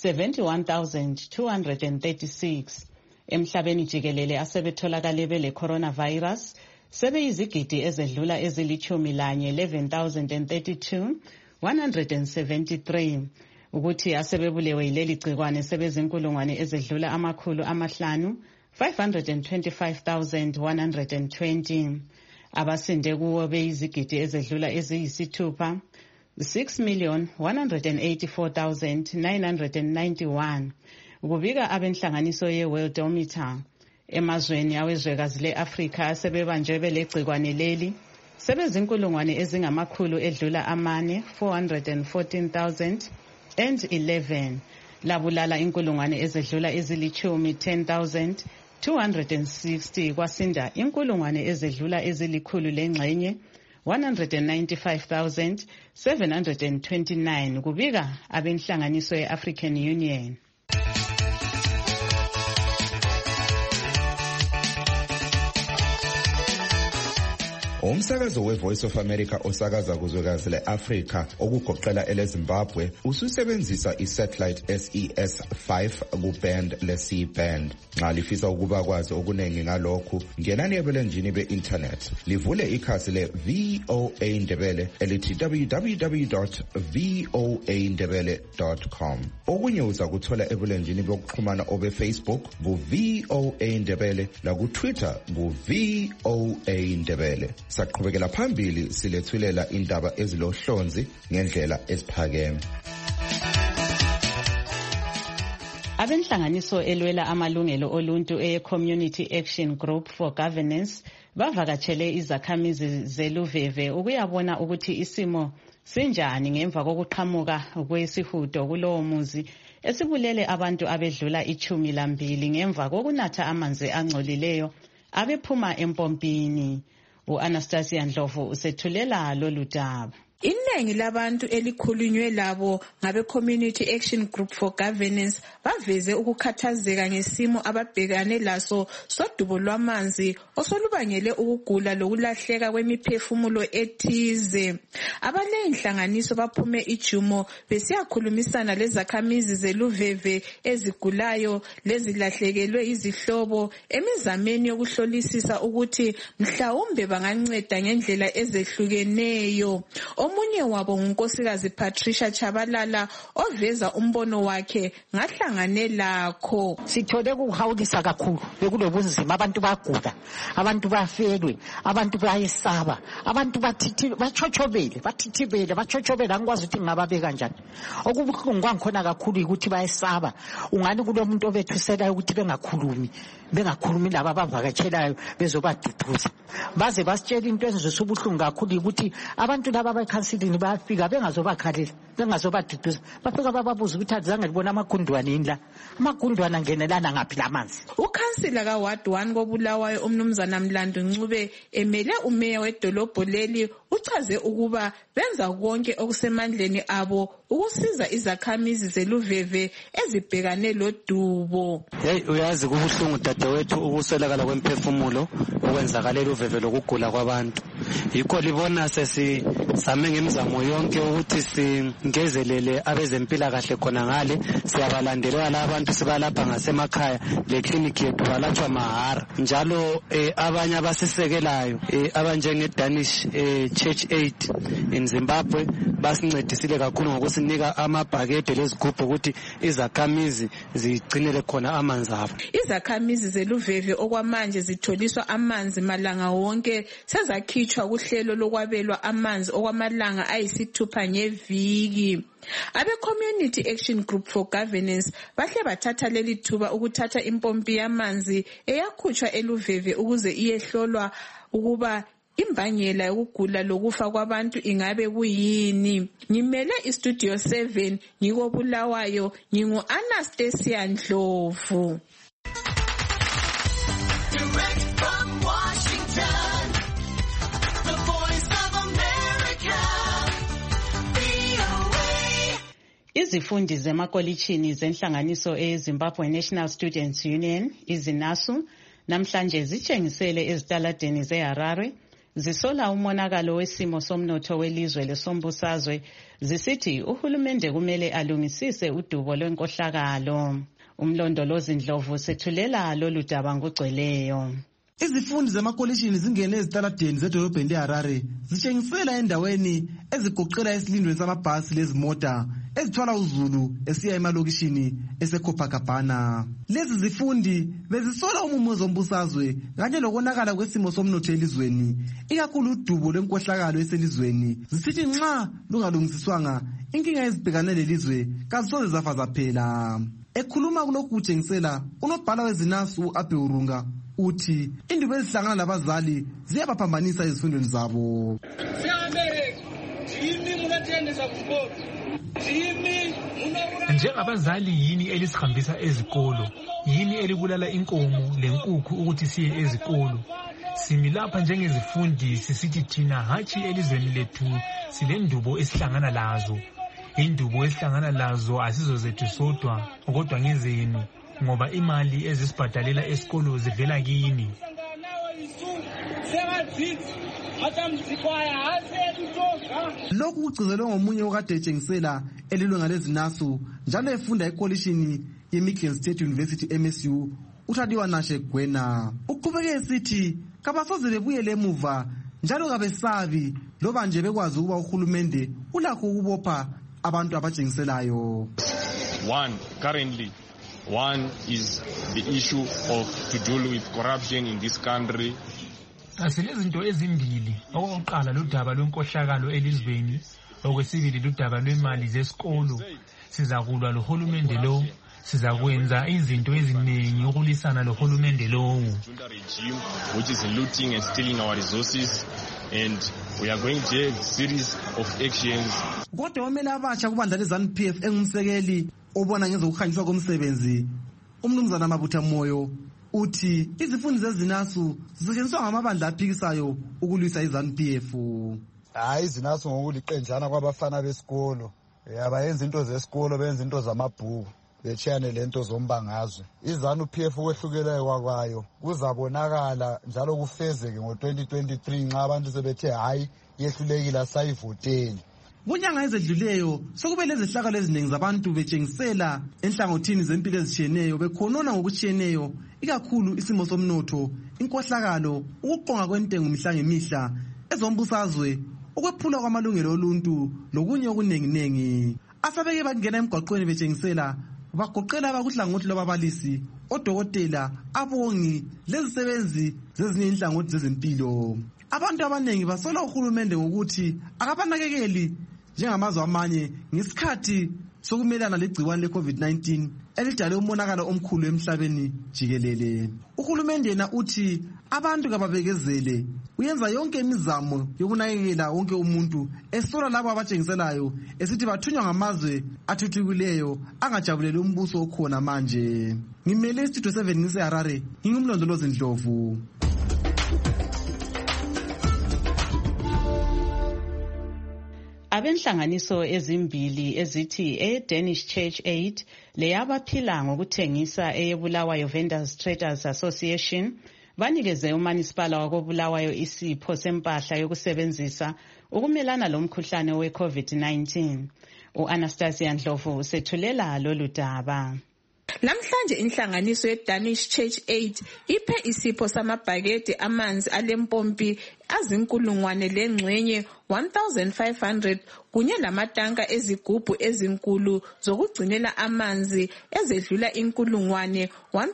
71,236. Emhlabeni jikelele asebetholakale bele coronavirus sebeyizigidi ezedlula ezili-11, 11,032, 173. Ukuthi asebebulewe yileli gcikwane sebezinkulungwane ezedlula 525,120. Abasinde kuwo beyizigidi ezedlula eziyisithupha, 6,184,991. Kubika abenhlanganiso ye-Worldometer. Emazweni awezwekazi le-Afrika asebebanjwe belegcikwane leli sebezinkulungwane ezingamakhulu edlula 414,011. Labulala inkulungwane ezedlula ezili-10, 10,260 kwasinda inkulungwane ezedlula ezilikhulu lengxenye, 195,729 kubika abenhlanganiso ye-African Union. Umsakazo we-Voice of America osakaza kuzwekazi le-Afrika okugoqela eleZimbabwe ususebenzisa i-satellite SES-5 ku-band le-C-band. Nxa lifisa ukuba kwazi okunengi ngalokhu, ngenani ebulenjini be-internet. Livule ikhasi le-VOA Ndebele elithi www.voandebele.com. Okunye uza kuthola ebulenjini bokuxhumana obe-Facebook ku-VOA Ndebele laku-Twitter ku-VOA Ndebele. Saqhubekela phambili silethulela indaba ezilohlonzi ngendlela eziphakeme. Abenhlanganiso elwela amalungelo oluntu e-Community Action Group for Governance bavakatshele izakhamizi zeluveve ukuyabona ukuthi isimo sinjani ngemva kokuqhamuka kwesihudo kulowo muzi esibulele abantu abedlula 12 ngemva kokunatha amanzi angcolileyo abephuma empompini. U-Anastasia Ndlovu usethulela lolu daba. Iningi labantu elikhulunywe labo ngabe Community Action Group for Governance baveze ukukhathazeka ngesimo ababhekane laso sodubo lwamanzi osolubangele ukugula lokulahleka kwemiphefumulo ethize. Abanenhlanganiso baphume ijumo besiyakhulumisana lezakhamizi zeluveve ezigulayo lezilahlekelwe izihlobo emizameni yokuhlolisisa ukuthi mhlawumbe banganceda ngendlela ezehlukeneyo. Omunye wabo ngunkosikazi Patricia Chabalala oveza umbono wakhe ngahlangane lakho. Sithole ukuhawulisa kakhulu bekulobunzima, abantu bagula, abantu bafelwe, abantu bayesaba, abantu bathithibele angikwazi ukuthi ngababeka kanjani. Okubuhlungu kwangikhona kakhulu ukuthi bayesaba. Ungani kulomuntu obethusela ukuthi bengakhulumi laba abavakatshelayo bezobaduduza. Baze basitshela into ezizosubuhlungu kakhulu ukuthi abantu laba bekhansilini bayafika bengazobakhalela, bengazobaduduza. Bafika bababuza ukuthi azange libona amagundwane yini la. Amagundwane angenelana ngaphi lamanzi. Ukhansila kaWard 1 koBulawayo umnumzana Mlando Ncube emele umeya wedolobho leli uchaze ukuba benza konke okusemandleni abo ukusiza izakhamizi zeluveve ezibhekane lodubo. Uyazi kubuhlungu dadewethu ukuswelakala kwemphefumulo okwenzakalela uveve lokugula kwabantu. Yikho libona sesizame ngemizamo yonke ukuthi singezelele abezempilakahle khona ngale. Siyabalandelela labantu sibalapha ngasemakhaya, le clinic yethu balatshwa mahara. Njalo abanye abasisekelayo abanjenge Danish Church Aid in Zimbabwe basincedisile kakhulu ngokusinika amabhakede lezigubhu ukuthi izakhamizi zigcinele khona amanzi abo. Izakhamizi zeluveve okwamanje zitholiswa amanzi malanga wonke sezakhitshwa kuhlelo lokwabelwa amanzi okwamalanga ayisithupha ngeviki. Abe Community Action Group for Governance bahle bathatha leli thuba ukuthatha impompi yamanzi eyakhutshwa eluveve ukuze iyehlolwa ukuba imbangela yokugula lokufa kwabantu ingabe kuyini. Ngimele iStudio 7 ngikobulawayo, ngingu Anastasia Ndlovu. Izifundi zemakolitshini zenhlanganiso eZimbabwe National Students Union, izinasu, namhlanje zitshengisele ezitaladeni zeHarare zisola umonakalo wesimo somnotho welizwe lesombusazwe, zisithi uhulumende kumele alungisise udubo lwenkohlakalo. Umlondolozi Ndlovu sethulela lolu daba ngogcweleyo. Izifundi zemakolitshini zingene ezitaladeni zedolobheni leHarare zitshengisela endaweni ezigoqela esilindweni samabhasi lezimota ezithwala uzulu esiya emalokishini eseCopacabana. Lezi zifundi bezisola umumuzo wombusazwe kanye lokonakala kwesimo somnotho elizweni, ikakhulu udubo lwenkohlakalo eselizweni. Zisithi nxa lungalungisiswanga inkinga ezibhekane lelizwe kazisoze zafa zaphela. Ekhuluma kulokhu kutshengisela unobhala wezinasu Abe Urunga uthi indubo ezihlangana labazali ziyabaphambanisa ezifundweni zabo. Njengabazali yini elisihambisa ezikolo, yini elibulala inkomo lenkukhu ukuthi siye ezikolo? Simi lapha njengezifundi sisithi thina hatshi elizweni lethu silendubo esihlangana lazo. Indubo esihlangana lazo asizo zethu sodwa kodwa ngezenu, ngoba imali ezisibhadalela esikolo zivela kini. Lokhu kugcizelwe ngomunye okade etshengisela elilunga lezinasu njalo efunda ekolishini yeMichigan State University MSU, uThadiwa Nashe Gwena. Uqhubeke esithi kabasoze bebuyele emuva njalo kabesabi loba nje bekwazi ukuba uhulumende ulakho ukubopha abantu abatshengiselayo. One is the issue of to deal with corruption in this country. Asilezinto ezimbili. Okokuqala ludaba lwenkohlakalo elizweni, okwesibili ludaba lwemali zesikolo. Sizakulwa lohulumende lo, sizakwenza izinto eziningi ukulisana lohulumende lo. Which is looting and stealing our resources, and we are going to have a series of actions. Kodwa omele abatsha kubandla leZANU-PF engumsekeli obona ngezokukhanyiswa komsebenzi, umnumzana Mabutha Moyo uthi izifundi zezinasu zisetshenziswa ngamabandla aphikisayo ukulwisa iZANU-PF. hayi zinaso ngokuliqenjana kwabafana besikolo abayenza into zesikolo benza into zamabhuku betshiyane lento zombangazwe. iZANU-PF ukwehlukelayo kwakwayo kuzabonakala njalo kufezeke ngo-2023 nxa abantu sebethe hayi yehlulekile asayivoteli. Kunyanga ezedluleyo sokube lezehlakalo eziningi zabantu betshengisela enhlangothini zempilo ezitshiyeneyo bekhonona ngokutshiyeneyo, ikakhulu isimo somnotho, inkohlakalo, ukuqonga kwentengo mihla ngemihla, ezombusazwe, ukwephula kwamalungelo oluntu lokunye okunenginengi. Asabeke bangena emgwaqweni betshengisela bagoqela abakuhlangothi lwababalisi, odokotela, abongi, lezisebenzi zezinye inhlangothi zezempilo. Abantu abanengi basola uhulumende ngokuthi akabanakekeli njengamazwe amanye ngesikhathi sokumelana legciwane le-COVID-19 elidale umonakalo omkhulu emhlabeni jikelele. Uhulumende yena uthi abantu kababekezele, uyenza yonke imizamo yokunakekela wonke umuntu, esola labo abatshengiselayo esithi bathunywa ngamazwe athuthukileyo angajabuleli umbuso okhona manje. Ngimele iStudio 7 ngise-Harare, ngingumlondolozi Ndlovu. Abenhlanganiso ezimbili ezithi Danish Church Aid leyabaphila ngokuthengisa eyeBulawayo Vendors Traders Association banikeze uManisipala wakoBulawayo isipho sempahla yokusebenzisa ukumelana lomkhuhlane we-COVID-19. U-Anastasia Ndlovu usethulela lolu daba. Namhlanje inhlanganiso ye-Danish Church Aid iphe isipho samabhakede amanzi alempompi azinkulungwane lengxenye 1,500 kunye lamatanka ezigubhu ezinkulu zokugcinela amanzi ezedlula inkulungwane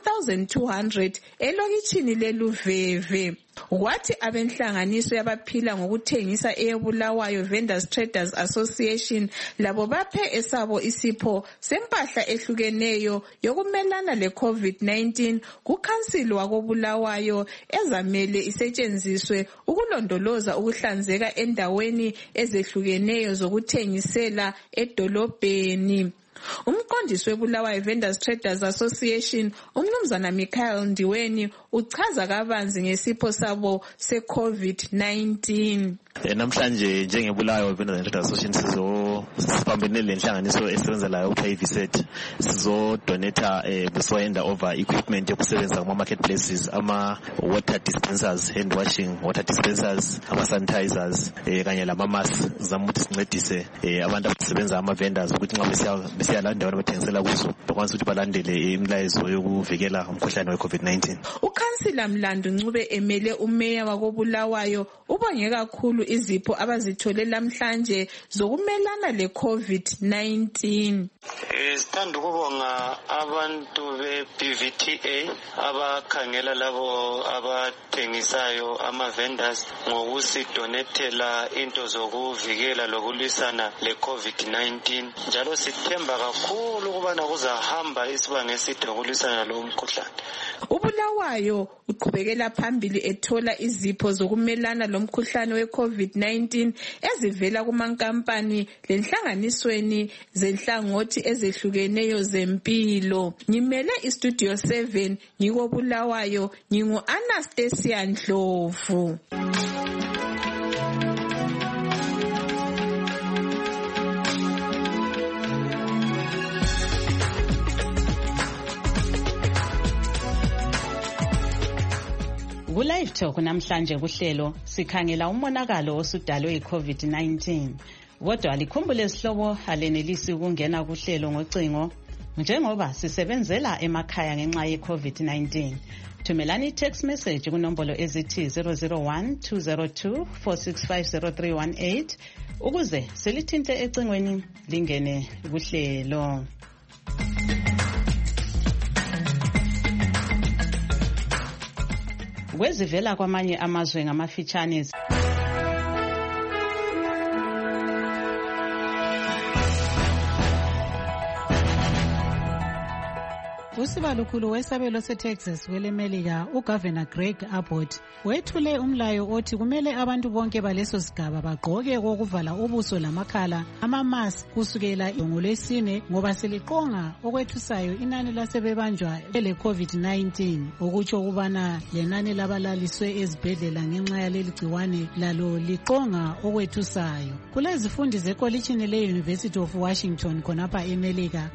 1,200 elokitshini leLuveve. Kwathi abenhlanganiso yabaphila ngokuthengisa eyeBulawayo Vendors Traders Association labo baphe esabo isipho sempahla ehlukeneyo yokumelana le-COVID-19 kukhansili wakoBulawayo ezamele isetshenziswe ukulondoloza ukuhlanzeka endaweni ezehlukeneyo zokuthengisela edolobheni. Umqondisi weBulawayo Vendors Traders Association uMnumzana Michael Ndiweni uchaza kabanzi ngesipho sabo se-COVID-19. Namhlanje njengeBulawayo Vendors Traders Association sibambene lenhlanganiso esebenza la uKVZ sizodonata besoyenda over equipment yokusebenza kuma marketplaces, ama water dispensers, hand washing water dispensers, ama sanitizers kanye lama masks zamuthi sincedise abantu abasebenza ama vendors ukuthi nxa besiyalandayo abathengisela kuzo bakwazi ukuthi balandele imilayezo yokuvikela umkhuhlane we-COVID-19. Ukhansila Mlandu Ncube emele umeya wakoBulawayo ubonge kakhulu izipho abazithole namhlanje zokumelana le-COVID-19. Sithanda ukubonga abantu be-BVTA abakhangela labo abathengisayo ama-vendors ngokusidonethela into zokuvikela lokulwisana le-COVID-19. Njalo sithemba kakhulu ukubana kuzahamba isibanga eside ngokulwisana lo mkhuhlane. uBulawayo uqhubekela phambili ethola izipho zokumelana lomkhuhlane we-COVID-19 ezivela kumankampani lenhlanganisweni zenhlangothi ezehlukeneyo zempilo. Ngimele iStudio 7 ngikoBulawayo, ngingu-Anastasia Ndlovu. Ku-Live Talk namhlanje kuhlelo sikhangela umonakalo osudalwe yi-COVID-19. Kodwa likhumbule isihlobo alenelisi ukungena kuhlelo ngocingo njengoba sisebenzela emakhaya ngenxa ye-COVID-19. Thumelani i-text message kunombolo ezithi 001-202-4650318 ukuze selithinte ecingweni lingene kuhlelo. Kwezivela kwamanye amazwe ngamafitshane. Usibalukhulu wesabelo seTexas kwelemelika uGovernor Greg Abbott wethule umlayo othi kumele abantu bonke baleso sigaba bagqoke okokuvala ubuso lamakhala ama-mask kusukela ngoLwesine ngoba seliqonga okwethusayo inani lasebebanjwa ele-COVID-19 okutsho ukubana lenani labalaliswe ezibhedlela ngenxa yaleli gciwane lalo liqonga okwethusayo. Kulezifundi zekolitshini le-University of Washington khonapha eMelika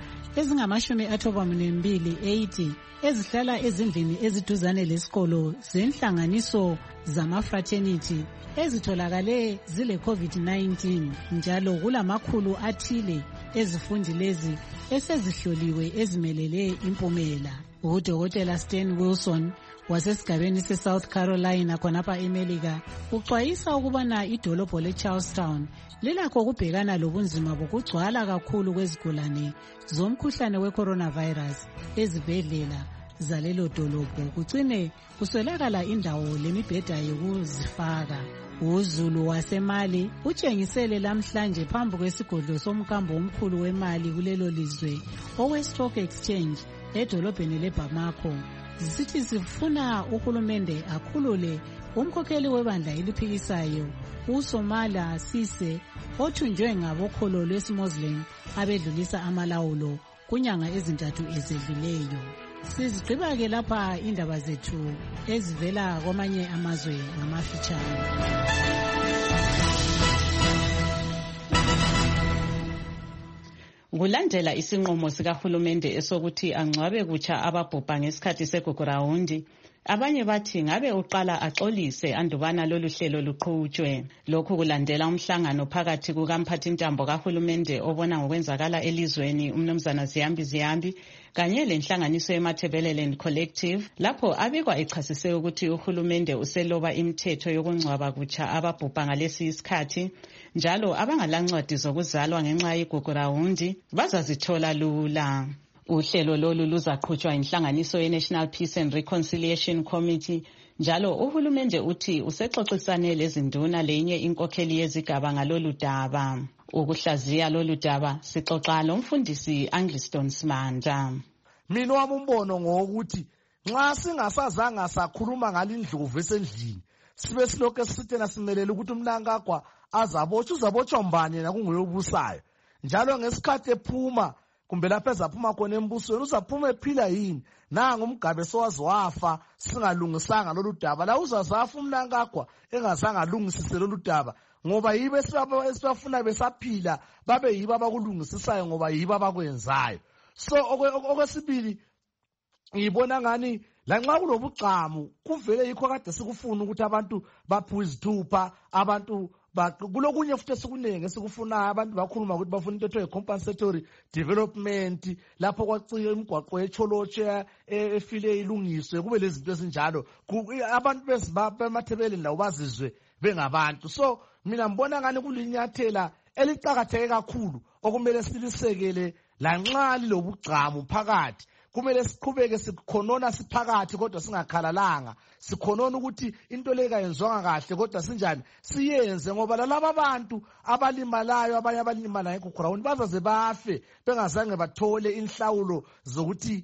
ezingama-82 ezihlala ezindlini eziduzane lesikolo zenhlanganiso zama-fraternity ezitholakale zile-COVID-19 njalo kulamakhulu athile ezifundi lezi esezihloliwe ezimelele impumela. UDokotela Stan Wilson wasesigabeni se-South Carolina khonapha eMelika uxwayisa ukubana idolobho le-Charlestown lilakho ukubhekana lobunzima bokugcwala kakhulu kwezigulane zomkhuhlane we-coronavirus ezibhedlela zalelo dolobho kucine kuswelakala indawo lemibheda yokuzifaka. UZulu waseMali utshengisele lamhlanje phambi kwesigodlo somkambo omkhulu wemali kulelo lizwe owe-Stock Exchange edolobheni leBamako zisithi sifuna uhulumende akhulule umkhokheli webandla eliphikisayo uSomala Sise othunjwe ngabokholo lwesiMuslim abedlulisa amalawulo kunyanga ezintathu ezedluleyo. Sizigqiba-ke lapha indaba zethu ezivela kwamanye amazwe ngamafitshane. Kulandela isinqumo sikahulumende esokuthi angcwabe kutsha ababhubha ngesikhathi segugurawundi, abanye bathi ngabe uqala axolise andubana lolu hlelo luqhutshwe. Lokhu kulandela umhlangano phakathi kukamphathintambo kahulumende obona ngokwenzakala elizweni umnumzana Ziyambi kanye lenhlanganiso yeMatabeleland Collective lapho abikwa echasise ukuthi uhulumende useloba imithetho yokungcwaba kutsha ababhubha ngalesi isikhathi njalo abangalancwadi zokuzalwa ngenxa yegugurawundi bazazithola lula. Uhlelo lolu luzaqhutshwa inhlanganiso ye-National Peace and Reconciliation Committee njalo uhulumende uthi usexoxisane lezinduna lenye inkokheli yezigaba ngalolu daba. Ukuhlaziya lolu daba sixoxa lomfundisi Angliston Smanda. Mina wami umbono ngokuthi nxa singasazanga sakhuluma ngalindlovu esendlini sibe silokho sithena simelele ukuthi umnankagwa uzabotshwa mbani yena kungeyobusayo njalo ngesikhathi ephuma kumbe lapha ezaphuma khona embusweni uzaphuma ephila yini nanga umgabe sowazi wafa singalungisanga lolu daba la uzazafa umnankagwa engazange alungisise lolu daba ngoba yibe esibafuna besaphila babe yibo abakulungisisayo ngoba yibo abakwenzayo. So okwesibili ngibona ngani lanxa kulobugcamu kuvele yikho kade sikufuna ukuthi abantu baphiwe izithupha abantu kulokunye futhi esikunenge sikufunayo abantu bakhuluma ukuthi bafuna into ethiwa compensatory development lapho kwacika imigwaqo echolotshe efile ilungiswe kube lezinto ezinjalo abantu bemathebeleni lawo bazizwe bengabantu. So mina ngibona ngani kulinyathela elicakatheke kakhulu okumele silisekele lanxa lilobugcamu phakathi. Kumele siqhubeke sikhonona siphakathi kodwa singakhalalanga sikhonona ukuthi into le kayenzwanga kahle kodwa sinjani siyenze ngoba lalabo abantu abalimalayo abanye abalimalayo egugurawundi bazaze bafe bengazange bathole inhlawulo zokuthi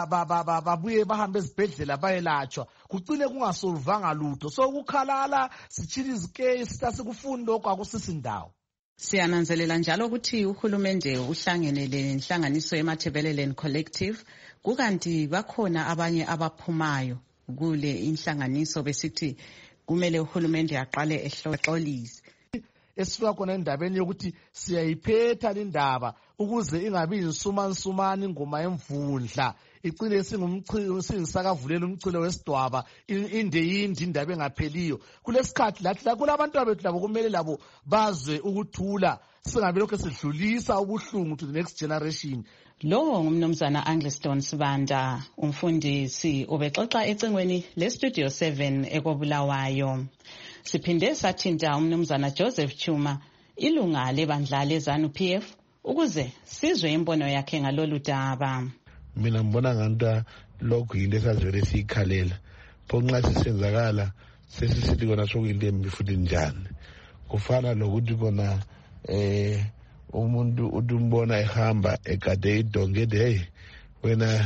babuye bahambe ezibhedlela bayelatshwa kucine kungasolvanga lutho. So ukukhalala sichila izikeyi sitasikufunda lokho akusisindawo. Siyananzelela njalo ukuthi uhulumende uhlangene lenhlanganiso yeMatabeleland Collective kukanti bakhona abanye abaphumayo kule inhlanganiso besithi kumele uhulumende aqale exolise. Esifika khona endabeni yokuthi siyayiphetha indaba ukuze ingabi insumansumana ingoma yemvundla icine singisakavulela umchilo wesidwaba indeyindi indaba engapheliyo kulesikhathi lathi la kulabantu bethu labo kumele labo bazwe ukuthula singabe lokho sidlulisa ubuhlungu to the next generation. Lo ngumnumzana Angliston Sibanda umfundisi ubexoxa ecingweni le-Studio 7 ekobulawayo. Siphinde sathinta umnumzana Joseph Chuma ilunga lebandla leZANU-PF ukuze sizwe imbono yakhe ngalolu daba. Mina ngibona nganta lokhu yinto esazivele siyikhalela pho nxa sisenzakala sesisithi kona sokuyinto embi futhi njani kufana lokuthi kona umuntu umbona ehamba egade idonge hey wena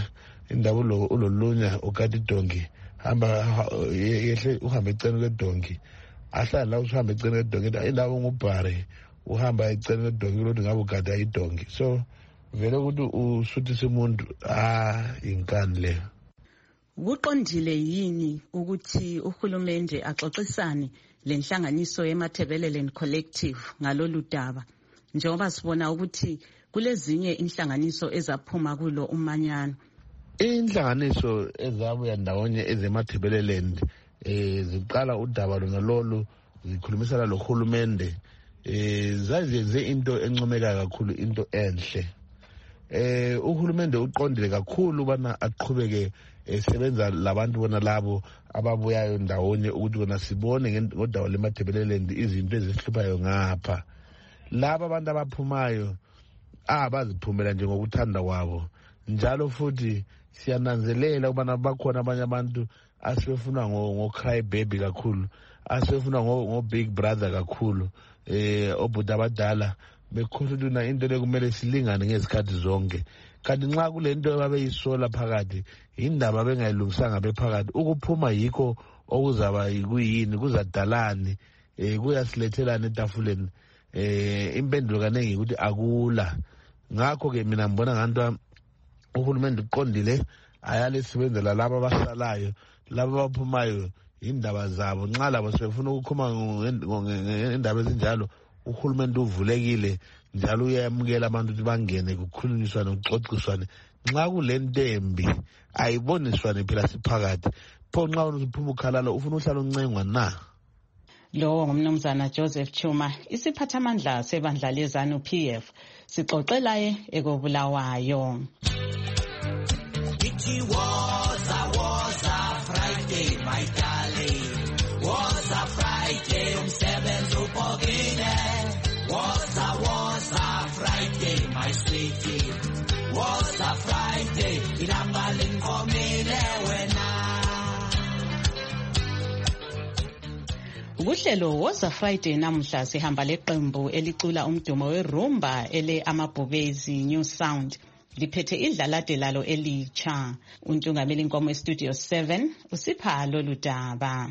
indaba ulolunya ukati dongi hamba yehle uhambe eceni kwedongi ahlala la uhambe eceni kwedongi indaba ngubhare uhamba eceni kwedongi lokuthi ngabe ugada idongi so vele ukuthi usuthise umuntu inkani leyo. Kuqondile yini ukuthi uhulumende axoxisane lenhlanganiso yeMatabeleland Collective ngalolu daba njengoba sibona ukuthi kulezinye inhlanganiso ezaphuma kulo umanyano? Inhlanganiso ezabuya ndawonye ezematabeleland ziqala udaba lona lolu zikhulumisana lohulumende zazenze into encomeka kakhulu, into enhle. Uhulumende uqondile kakhulu bana aqhubeke esebenza labantu bona labo ababuyayo ndawonye ukuthi bona sibone ngodaba leMatabeleland izinto ezihluphayo ngapha. Laba abantu abaphumayo baziphumela nje ngokuthanda kwabo, njalo futhi siyananzelela ukubana bakhona abanye abantu asebefuna ngo-cry baby kakhulu, asebefuna ngo-big brother kakhulu, obhuti abadala bekhohlula into le kumele silingane ngezikhathi zonke. Kanti nxa kule nto ababeyisola phakathi indaba bengayilungisanga bephakathi, ukuphuma yikho okuzaba kuyini, kuzadalani, kuyasilethelana etafuleni. Impendulo kaningi ukuthi akula. Ngakho-ke mina ngibona nganto uhulumende uqondile ayale sibenzela laba abasalayo, laba abaphumayo indaba zabo. Nxa labo sebefuna ukukhuma ngendaba ezinjalo, uhulumende uvulekile njalo uyamukela abantu ukuthi bangene kukhulunyiswane kuxoxiswane. Nxa kule ntembi ayiboniswane phela siphakathi, pho nxa uphuma ukhalalo ufuna uhlala uncengwa na? Lowo ngumnumzana Joseph Chuma, isiphathamandla sebandla lezanu PF, sixoxelaye ekobulawayo. It was a Friday, my darling. Was a Friday, umsebenzi upokile. Was a Friday, my sweetie. Was a Friday, ilanga linkomile wena. Kuhlelo woza Friday namhla sihamba leqembu elicula umdumo werumba ele Amabhubezi New Sound liphethe idlalade lalo elitsha. Untungameli inkomo estudio 7 usipha lolu daba.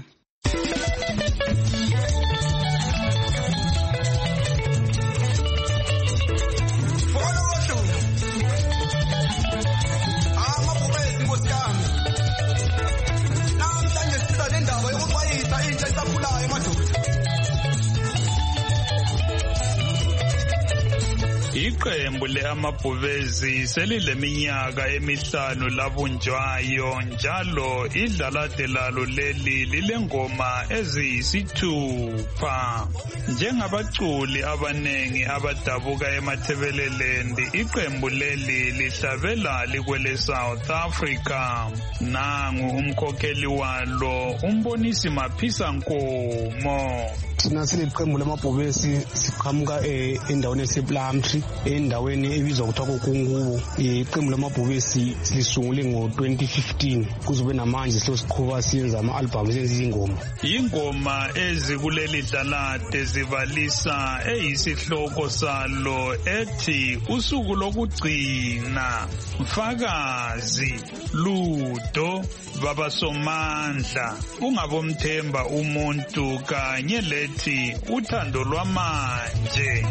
Iqembu leAmabhubezi selileminyaka emihlanu labunjwayo, njalo idlalade lalo leli lilengoma eziyisithupha. Njengabaculi abanengi abadabuka eMatabeleland, iqembu leli lihlabela likwele South Africa. Nangu umkhokheli walo, umbonisi Maphisa Nkomo. Thina siliqembu leMabhubezi siqhamuka endaweni esePlumtree, endaweni ebizwa kuthiwa kokungubo. Iqembu leMabhubezi silisungule ngo-2015 kuzobe namanje siqhuba siyenza ama-album, senza izingoma. Ingoma ezikuleli dlalade zibalisa eyisihloko salo ethi usuku lokugcina, Mfakazi, Ludo, Baba Somandla, Ungabomthemba umuntu, kanye lethi uthando lwamanje.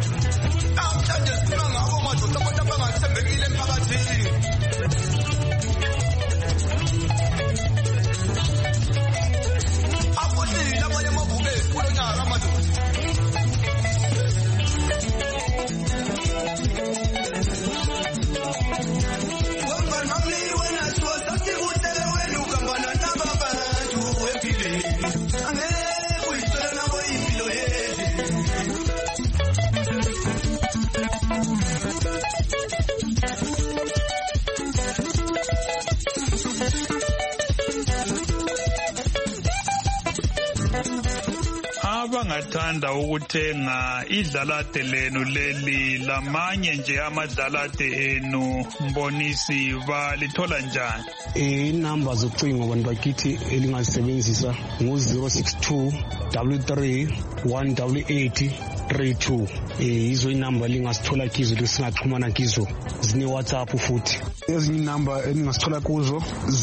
Abangathanda ukuthenga idlalade lenu leli lamanye nje amadlalade enu, Mbonisi, balithola njani? Inamba zocingo abantu bakithi elingazisebenzisa ngo-062 33 188 0832 izo inamba lingasithola kizo lesingaxhumana kizo, zine WhatsApp futhi. Ezinye inamba eningasithola kuzo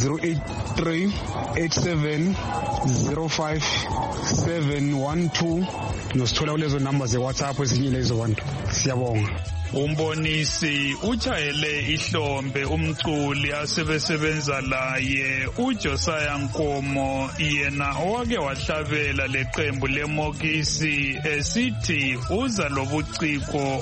083 87 05 712 nosithola kulezo namba ze WhatsApp ezinye lezo bantu. Siyabonga. Umbonisi ujayele ihlombe umculi asebesebenza laye uJosiah Nkomo, yena owake wahlabela leqembu leMokisi esithi uza lobuciko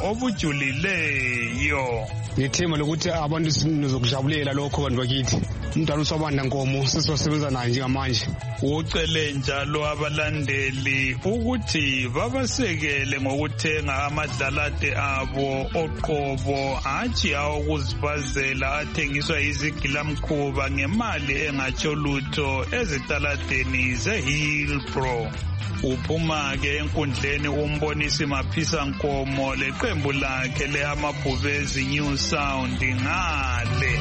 obujulileyo. Ngithemba lokuthi abantu sizokujabulela lokho bantu bakithi. Umdala uSabanda Nkomo sesisebenza naye njengamanje. Ucele njalo abalandeli ukuthi babasekele ngokuthenga amadlalade abo oqobo, hatshi awokuzibazela athengiswa izigilamkhuba ngemali engatsho lutho ezitaladeni zeHillbrow. Uphuma ke enkundleni umbonisi Maphisa Nkomo leqembu lakhe leAmabhubezi New Sound ngale.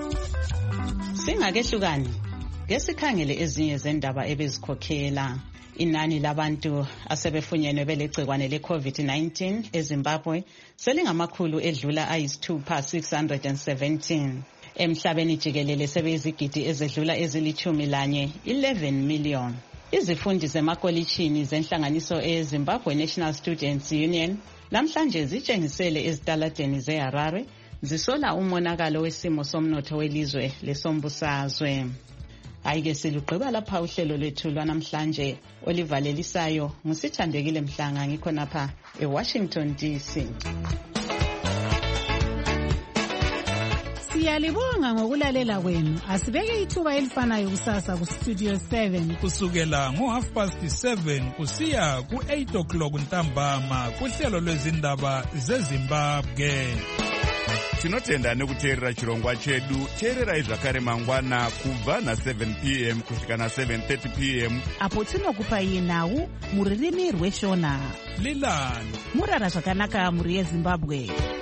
Singakehlukani ngesikhangele ezinye zendaba ebezikhokhela. Inani labantu asebefunyenwe belegcikwane le-COVID-19 eZimbabwe selingamakhulu edlula ayisithupha 617. Emhlabeni jikelele sebeyizigidi ezedlula ezili-11 million. Izifundi zemakolitshini zenhlanganiso eZimbabwe National Students Union namhlanje zitshengisele ezitaladeni zeHarare zisola umonakalo wesimo somnotho welizwe lesombusazwe. Ayike silugqiba lapha uhlelo lwethu lwanamhlanje olivalelisayo ngusithandekile Mhlanga ngikhonapha eWashington DC. Siyalibonga ngokulalela kwenu. Asibeke ithuba elifanayo kusasa ku Studio 7 kusukela ngo7:30 kusiya ku8 ntambama kuhlelo lwezindaba zeZimbabwe. Tinotenda nekuteerera chirongwa chedu. Teererai zvakare mangwana kubva na7 p.m. kusvika na7:30 p.m. apo tinokupai nhau muririmi rweshona. Lilani murara zvakanaka muri yeZimbabwe.